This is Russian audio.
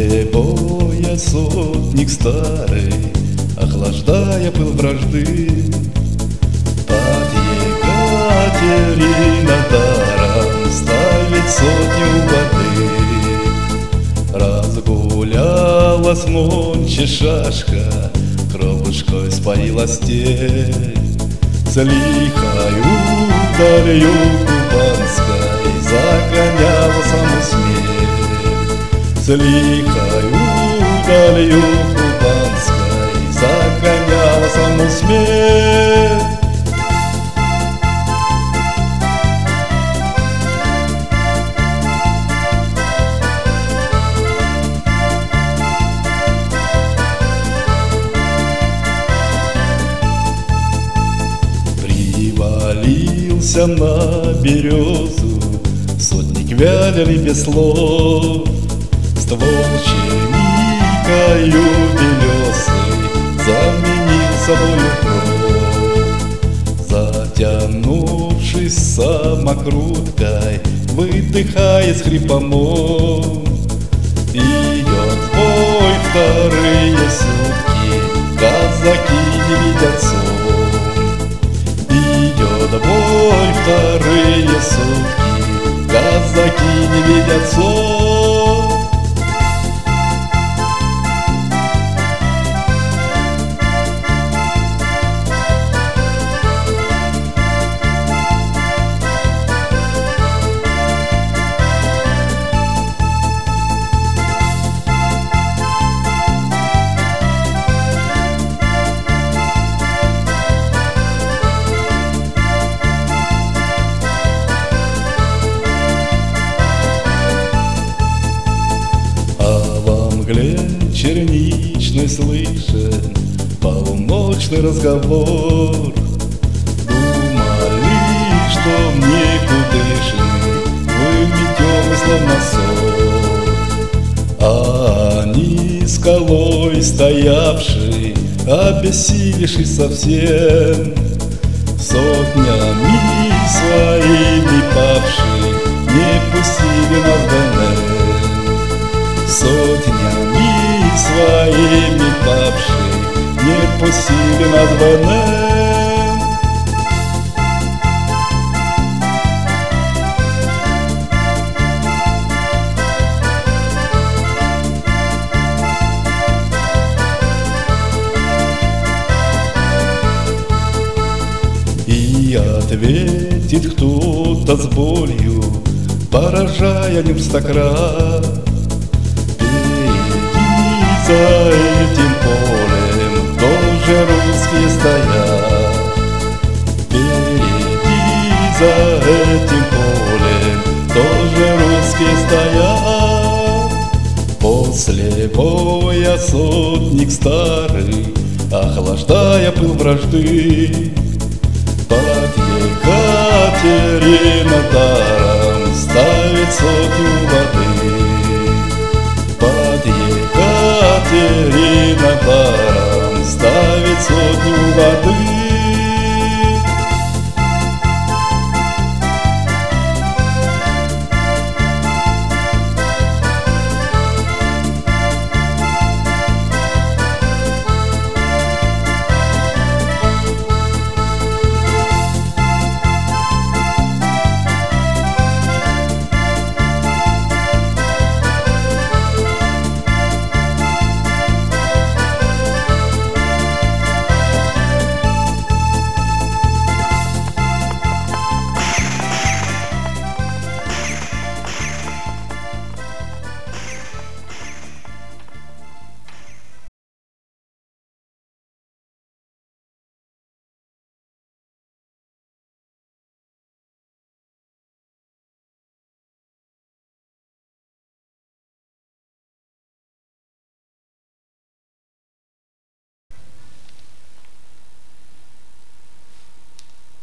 слепой сотник старый, охлаждая пыл вражды, под Екатеринодаром ставит сотню воды. Разгулялась ночи шашка, кровушкой споила степь, с лихою далью кубанской загоняла саму смерть. С лихою далью кубанской загоняла саму смерть. Привалился на березу сотник вяленый без слов, ствол черникою белесый заменил собою кровь. Затянувшись самокруткой, выдыхая с хрипомом, идет в бой вторые сутки, казаки не видят сон. Идет в бой вторые сутки, казаки не видят сон. Черничный слышен полночный разговор. Думали, что мне кудышный выметенный словно сон, а они скалой стоявший, обессилевший совсем, сотнями своими павший не пустили нас в ВНР. Сотнями своими павший не пустили нас в ВНР. И ответит кто-то с болью, поражая ним стократ: за этим полем тоже русские стоят. Впереди за этим полем тоже русские стоят. После боя сотник старый, охлаждая пыл вражды, под Екатеринодаром ставит сотню воды. Под Екатеринодаром ставит сотню воды.